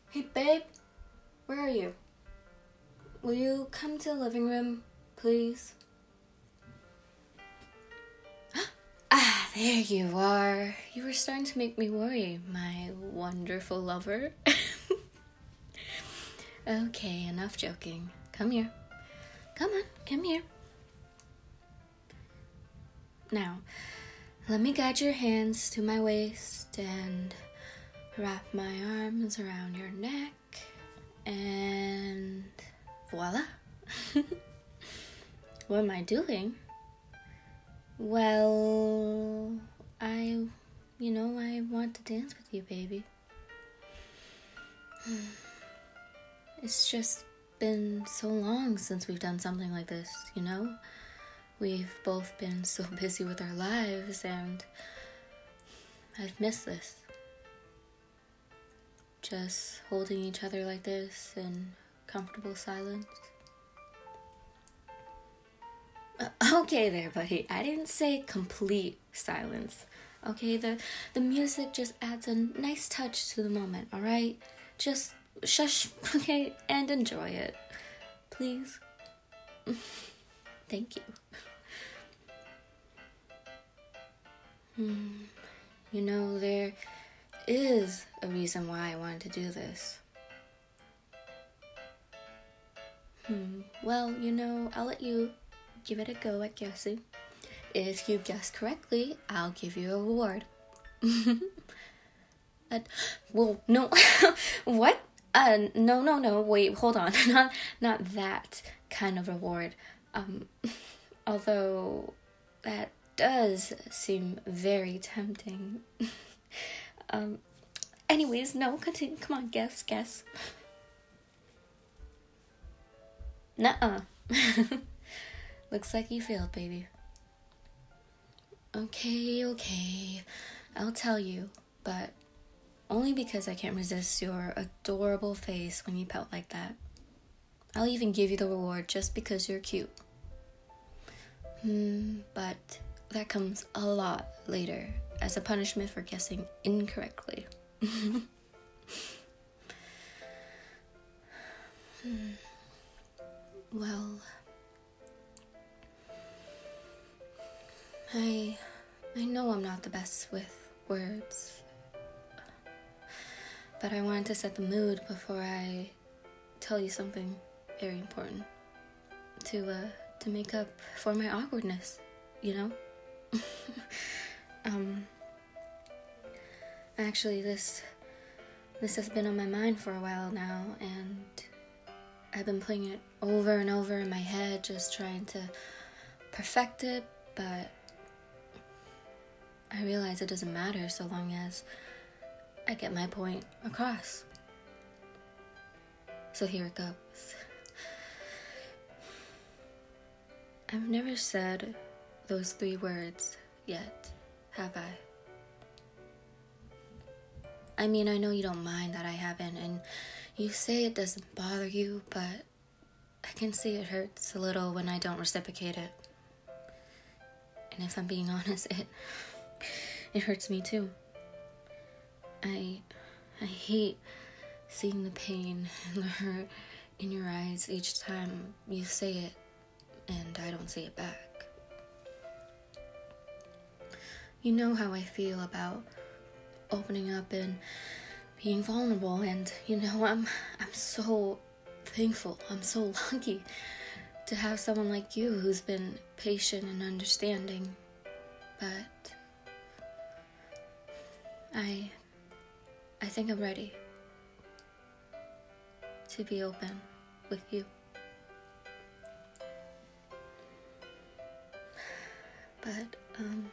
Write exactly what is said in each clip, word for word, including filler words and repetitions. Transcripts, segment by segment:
Hey, babe, where are you? Will you come to the living room, please? Ah, there you are. You were starting to make me worry, my wonderful lover. Okay, enough joking. Come here. Come on, come here. Now, let me guide your hands to my waist and wrap my arms around your neck, and voila. What am I doing? Well, I, you know, I want to dance with you, baby. It's just been so long since we've done something like this, you know? We've both been so busy with our lives, and I've missed this. Just holding each other like this in comfortable silence. Uh, okay there, buddy. I didn't say complete silence. Okay, the, the music just adds a nice touch to the moment, alright? Just shush, okay, and enjoy it. Please. Thank you. Hmm. You know, there is a reason why I wanted to do this. Hmm. Well, you know, I'll let you give it a go at guessing. If you guess correctly, I'll give you a reward. uh, well, no. What? Uh, no, no, no. Wait, hold on. not, not that kind of reward. Um, although that does seem very tempting. um. Anyways, no. Continue. Come on, guess, guess. Nuh-uh. Looks like you failed, baby. Okay, okay. I'll tell you, but only because I can't resist your adorable face when you pout like that. I'll even give you the reward just because you're cute. Hmm, but that comes a lot later as a punishment for guessing incorrectly. hmm. Well, I I know I'm not the best with words, but I wanted to set the mood before I tell you something very important to uh to make up for my awkwardness, you know? um actually this this has been on my mind for a while now, and I've been playing it over and over in my head, just trying to perfect it, but I realize it doesn't matter so long as I get my point across. So here it goes. I've never said those three words yet, have I? I mean, I know you don't mind that I haven't, and you say it doesn't bother you, but I can see it hurts a little when I don't reciprocate it. And if I'm being honest, it it hurts me too. I I hate seeing the pain and the hurt in your eyes each time you say it and I don't say it back. You know how I feel about opening up and being vulnerable, and you know, I'm I'm so thankful, I'm so lucky to have someone like you who's been patient and understanding. But I I think I'm ready to be open with you. But um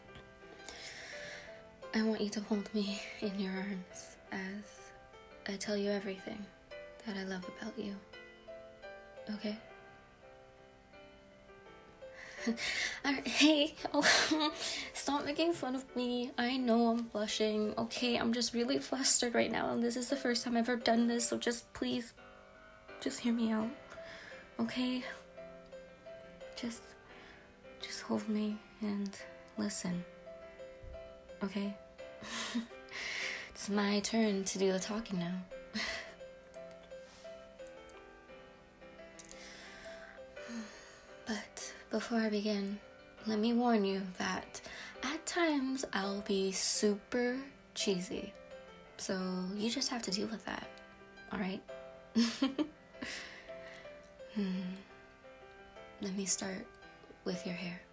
I want you to hold me in your arms as I tell you everything that I love about you. Okay? Alright, hey, oh, stop making fun of me. I know I'm blushing. Okay, I'm just really flustered right now, and this is the first time I've ever done this, so just please, just hear me out. Okay? Just, just hold me and listen. Okay? It's my turn to do the talking now. before I begin, let me warn you that at times I'll be super cheesy. So you just have to deal with that, alright? hmm. Let me start with your hair.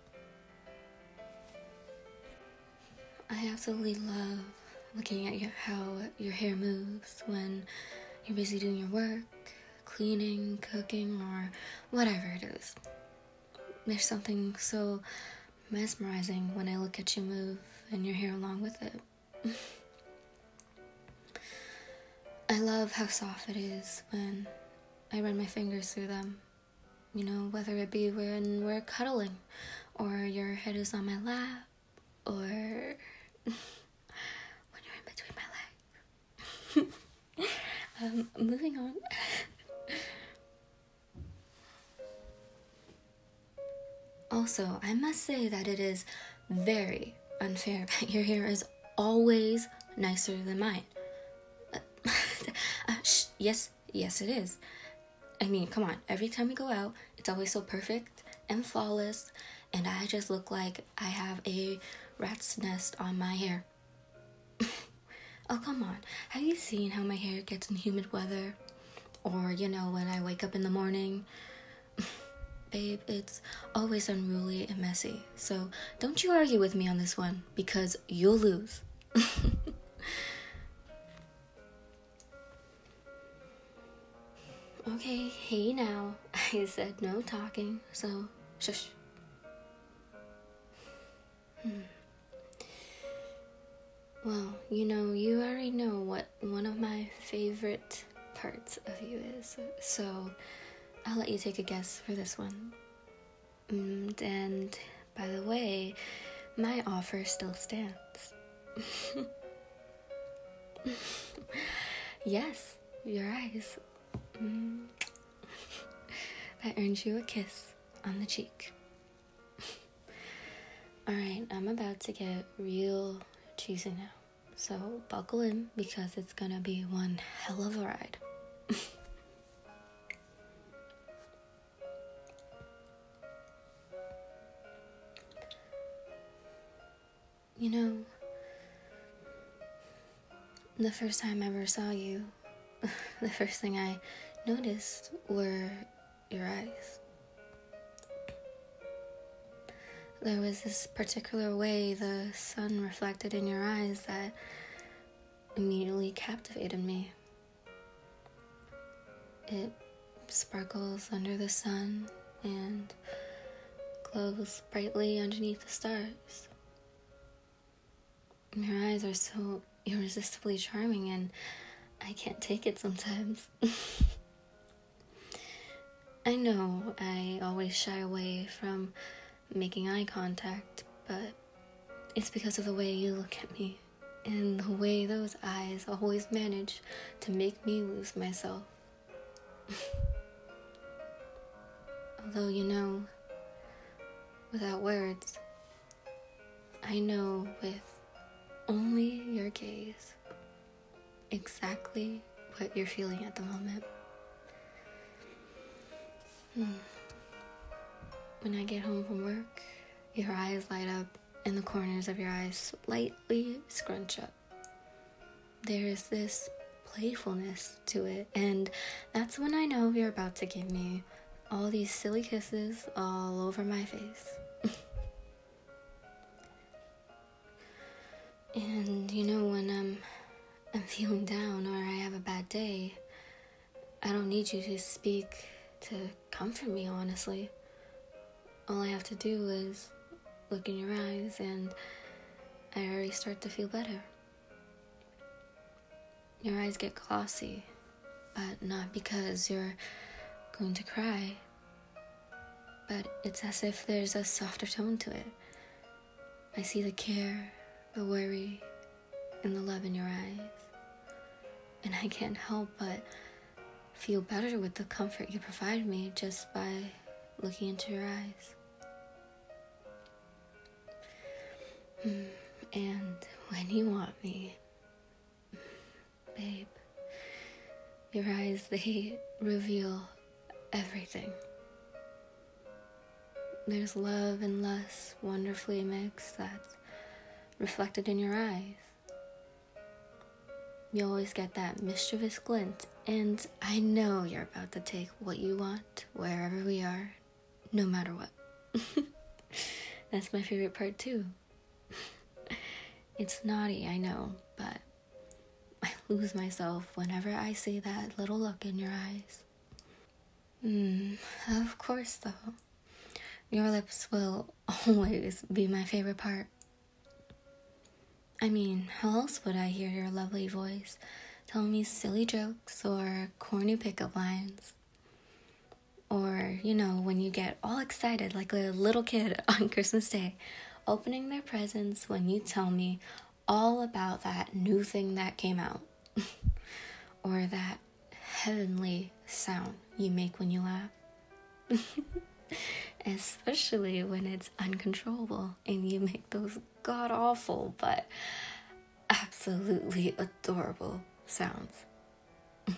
I absolutely love looking at your, how your hair moves when you're busy doing your work, cleaning, cooking, or whatever it is. There's something so mesmerizing when I look at you move and your hair along with it. I love how soft it is when I run my fingers through them. You know, whether it be when we're cuddling, or your head is on my lap, or when you're in between my legs. um, moving on. Also, I must say that it is very unfair that your hair is always nicer than mine. uh, sh- yes, yes it is. I mean, come on, every time we go out, it's always so perfect and flawless, and I just look like I have a rat's nest on my hair. Oh, come on. Have you seen how my hair gets in humid weather? Or, you know, when I wake up in the morning? Babe, it's always unruly and messy. So don't you argue with me on this one, because you'll lose. Okay, hey now. I said no talking, so shush. Hmm. Well, you know, you already know what one of my favorite parts of you is, so I'll let you take a guess for this one. Mm, and by the way, my offer still stands. Yes, your eyes. Mm. That earns you a kiss on the cheek. Alright, I'm about to get real cheesy now. So buckle in, because it's gonna be one hell of a ride. You know, the first time I ever saw you, the first thing I noticed were your eyes. There was this particular way the sun reflected in your eyes that immediately captivated me. It sparkles under the sun and glows brightly underneath the stars. Your eyes are so irresistibly charming, and I can't take it sometimes. I know I always shy away from making eye contact, but it's because of the way you look at me and the way those eyes always manage to make me lose myself. Although, you know, without words, I know with only your gaze exactly what you're feeling at the moment. Hmm. When I get home from work, your eyes light up and the corners of your eyes slightly scrunch up. There is this playfulness to it, and that's when I know you're about to give me all these silly kisses all over my face. And you know, when I'm, I'm feeling down or I have a bad day, I don't need you to speak to comfort me, honestly. All I have to do is look in your eyes and I already start to feel better. Your eyes get glossy, but not because you're going to cry, but it's as if there's a softer tone to it. I see the care, the worry, and the love in your eyes, and I can't help but feel better with the comfort you provide me just by looking into your eyes. Mm, and when you want me, babe, your eyes, they reveal everything. There's love and lust wonderfully mixed that's reflected in your eyes. You always get that mischievous glint, and I know you're about to take what you want wherever we are, no matter what. That's my favorite part too. It's naughty, I know, but I lose myself whenever I see that little look in your eyes. Hmm, of course though. Your lips will always be my favorite part. I mean, how else would I hear your lovely voice telling me silly jokes or corny pickup lines? Or, you know, when you get all excited like a little kid on Christmas Day, opening their presents when you tell me all about that new thing that came out. Or that heavenly sound you make when you laugh. Especially when it's uncontrollable and you make those god-awful but absolutely adorable sounds. Of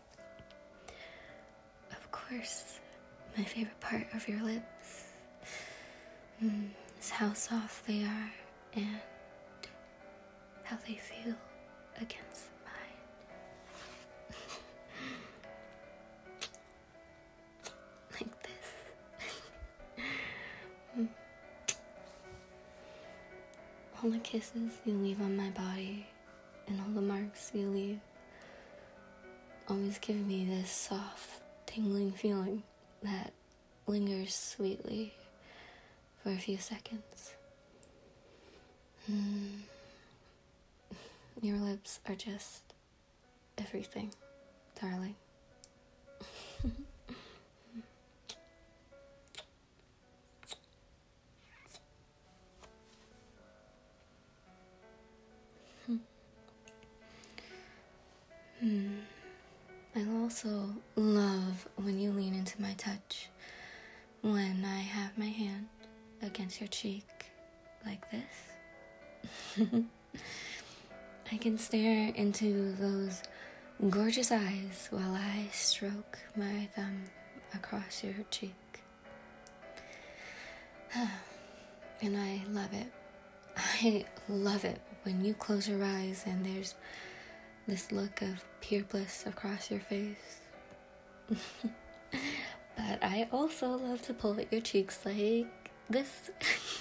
course, my favorite part of your lips mm, is how soft they are and how they feel against mine. Like this. Mm. All the kisses you leave on my body and all the marks you leave always give me this soft, tingling feeling that lingers sweetly for a few seconds. Mm. Your lips are just everything, darling. Hmm. I also love when you lean into my touch, when I have my hand against your cheek like this. I can stare into those gorgeous eyes while I stroke my thumb across your cheek. And I love it. I love it when you close your eyes and there's this look of pure bliss across your face. But I also love to pull at your cheeks like this.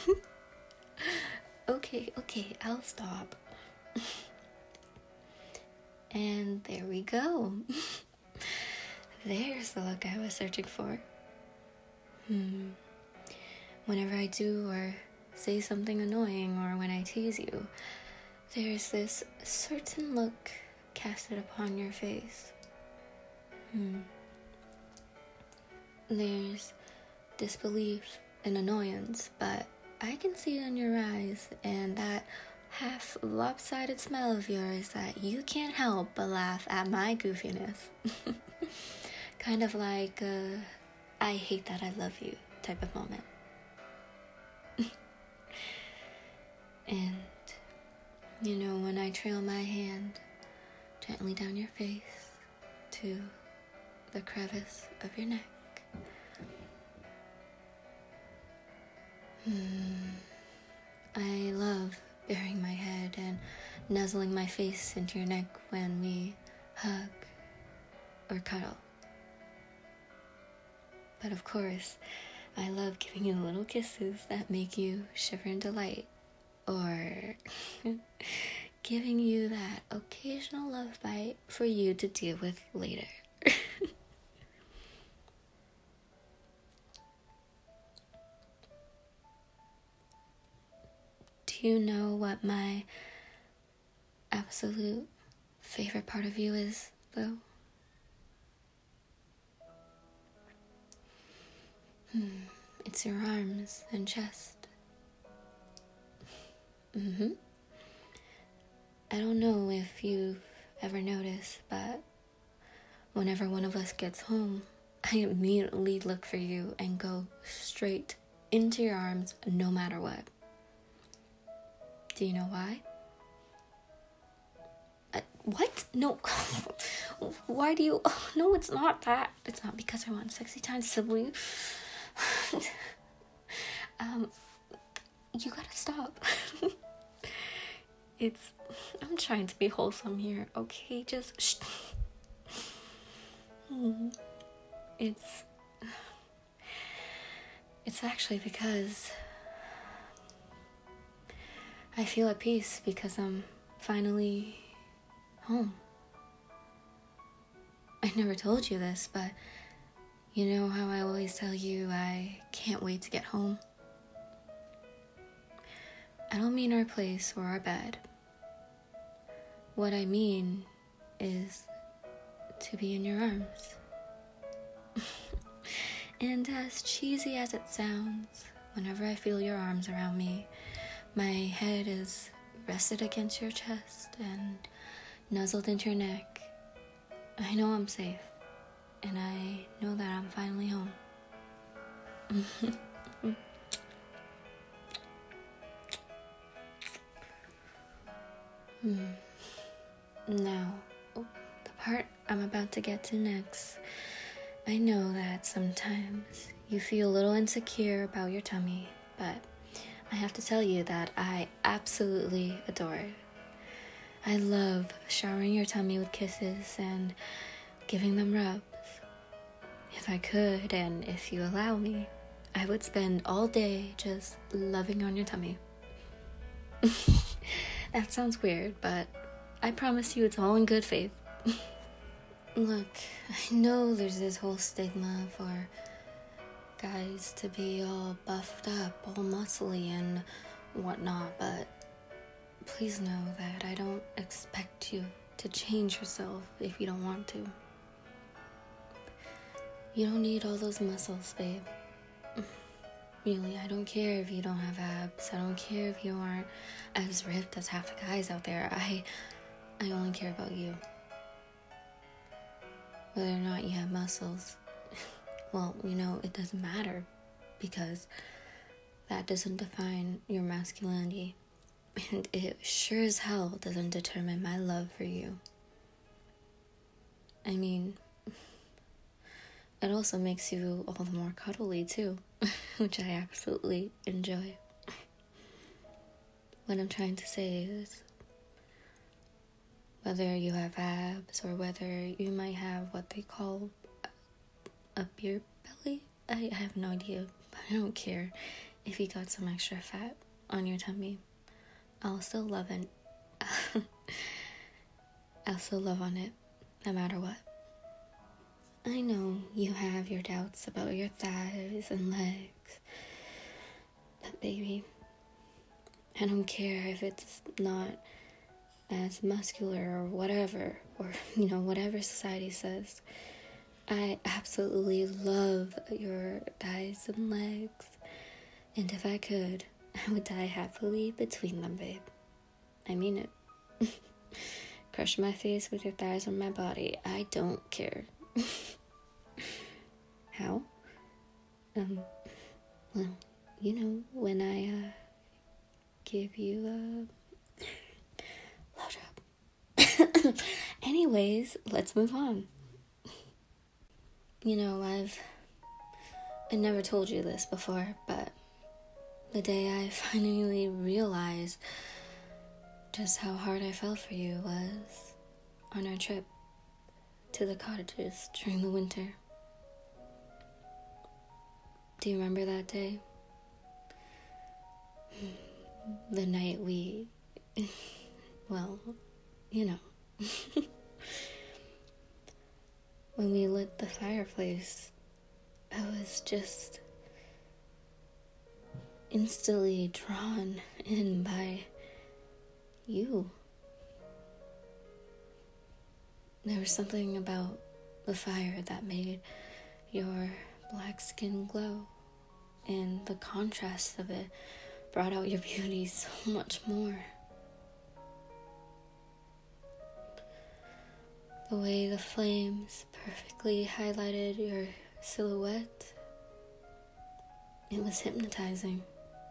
Okay, okay, I'll stop. And there we go. There's the look I was searching for. Hmm. Whenever I do or say something annoying or when I tease you, there's this certain look casted upon your face. Hmm. There's disbelief and annoyance, but I can see it in your eyes and that half lopsided smile of yours that you can't help but laugh at my goofiness. Kind of like a I hate that I love you type of moment. And, you know, when I trail my hand gently down your face to the crevice of your neck, hmm, I love burying my head and nuzzling my face into your neck when we hug or cuddle. But of course, I love giving you little kisses that make you shiver in delight, or giving you that occasional love bite for you to deal with later. Do you know what my absolute favorite part of you is, though? Hmm, it's your arms and chest. Mm-hmm. I don't know if you've ever noticed, but whenever one of us gets home, I immediately look for you and go straight into your arms no matter what. Do you know why? Uh, what? No. Why do you... Oh, no, it's not that. It's not because I want sexy time, Sibley. Um, you gotta stop. It's, I'm trying to be wholesome here, okay? Just shh. Hmm. It's, it's actually because I feel at peace because I'm finally home. I never told you this, but you know how I always tell you I can't wait to get home? I don't mean our place or our bed. What I mean is to be in your arms. And as cheesy as it sounds, whenever I feel your arms around me, my head is rested against your chest and nuzzled into your neck. I know I'm safe, and I know that I'm finally home. hmm. Now, the part I'm about to get to next. I know that sometimes you feel a little insecure about your tummy, but I have to tell you that I absolutely adore it. I love showering your tummy with kisses and giving them rubs. If I could, and if you allow me, I would spend all day just loving on your tummy. That sounds weird, but I promise you it's all in good faith. Look, I know there's this whole stigma for guys to be all buffed up, all muscly and whatnot, but please know that I don't expect you to change yourself if you don't want to. You don't need all those muscles, babe. Really, I don't care if you don't have abs. I don't care if you aren't as ripped as half the guys out there. I, I only care about you. Whether or not you have muscles, well, you know, it doesn't matter because that doesn't define your masculinity. And it sure as hell doesn't determine my love for you. I mean, it also makes you all the more cuddly too, which I absolutely enjoy. What I'm trying to say is, whether you have abs or whether you might have what they call a beer belly, I have no idea, but I don't care if you got some extra fat on your tummy. I'll still love it. I'll still love on it, no matter what. I know you have your doubts about your thighs and legs, but baby, I don't care if it's not as muscular or whatever, or, you know, whatever society says. I absolutely love your thighs and legs, and if I could, I would die happily between them, babe. I mean it. Crush my face with your thighs on my body. I don't care. How? Um, well, you know, when I, uh, give you a blowjob. Anyways, let's move on. You know, I've, I never told you this before, but the day I finally realized just how hard I felt for you was on our trip to the cottages during the winter. Do you remember that day? The night we, well, you know. When we lit the fireplace, I was just instantly drawn in by you. There was something about the fire that made your black skin glow, and the contrast of it brought out your beauty so much more. The way the flames perfectly highlighted your silhouette, it was hypnotizing.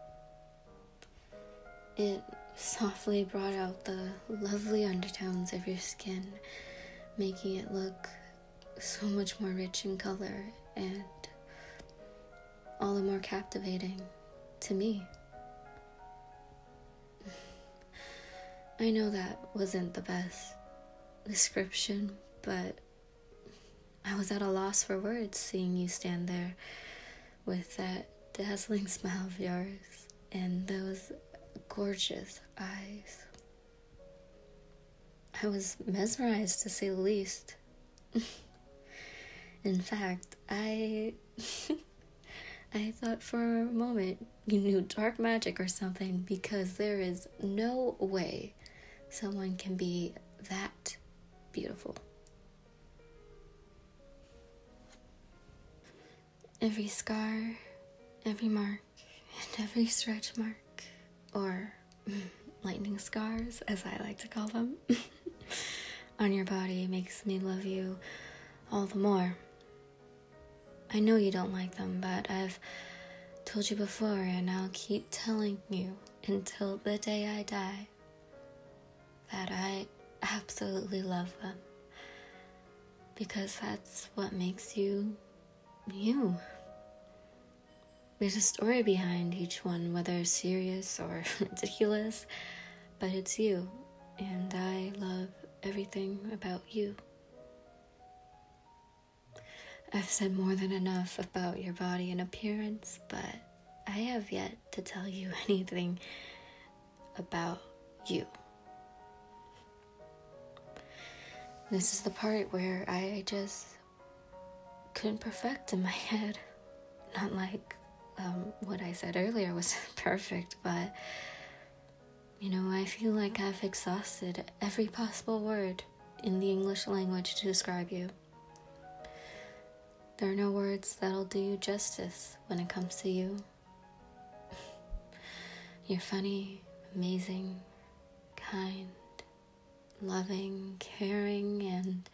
It softly brought out the lovely undertones of your skin, making it look so much more rich in color and all the more captivating to me. I know that wasn't the best description, but I was at a loss for words seeing you stand there with that dazzling smile of yours and those gorgeous eyes. I was mesmerized, to say the least. In fact, I I thought for a moment you knew dark magic or something, because there is no way someone can be that beautiful. Every scar, every mark, and every stretch mark, or lightning scars, as I like to call them, on your body makes me love you all the more. I know you don't like them, but I've told you before, and I'll keep telling you until the day I die, that I absolutely love them. Because that's what makes you you. There's a story behind each one, whether serious or ridiculous, but it's you, and I love everything about you. I've said more than enough about your body and appearance, but I have yet to tell you anything about you. This is the part where I just couldn't perfect in my head. Not like um, what I said earlier was perfect, but you know, I feel like I've exhausted every possible word in the English language to describe you. There are no words that'll do you justice when it comes to you. You're funny, amazing, kind, loving, caring, and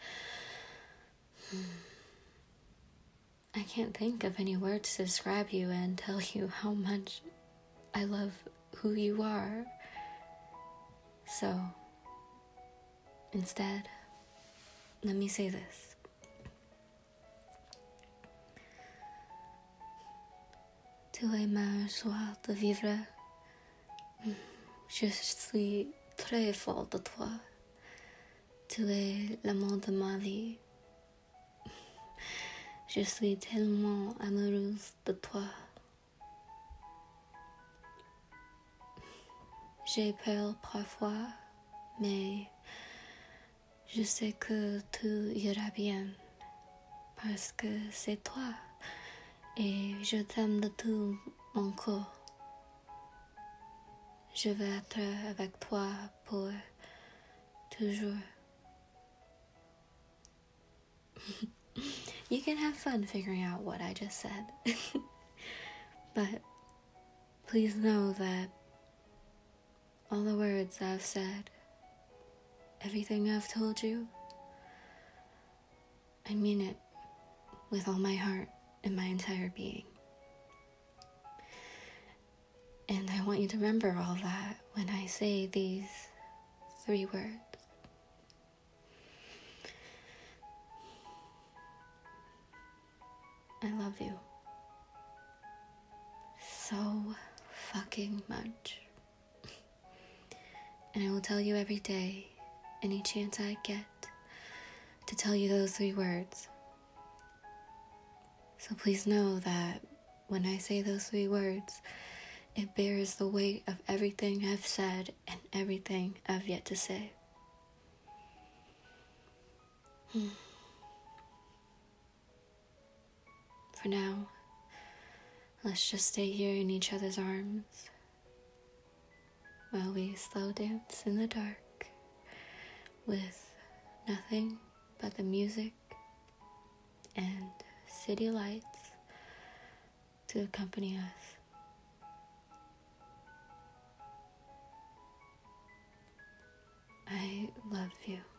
I can't think of any words to describe you and tell you how much I love who you are. So, instead, let me say this. Tu es ma joie de vivre. Je suis très fort de toi. Tu es l'amour de ma vie. Je suis tellement amoureuse de toi. J'ai peur parfois, mais je sais que tout ira bien, parce que c'est toi, et je t'aime de tout mon cœur. Je veux être avec toi pour toujours. You can have fun figuring out what I just said. But please know that all the words I've said, everything I've told you, I mean it with all my heart and my entire being. And I want you to remember all that when I say these three words. I love you so fucking much. And I will tell you every day, any chance I get, to tell you those three words. So please know that when I say those three words, it bears the weight of everything I've said and everything I've yet to say. Hmm. For now, let's just stay here in each other's arms while we slow dance in the dark with nothing but the music and city lights to accompany us. I love you.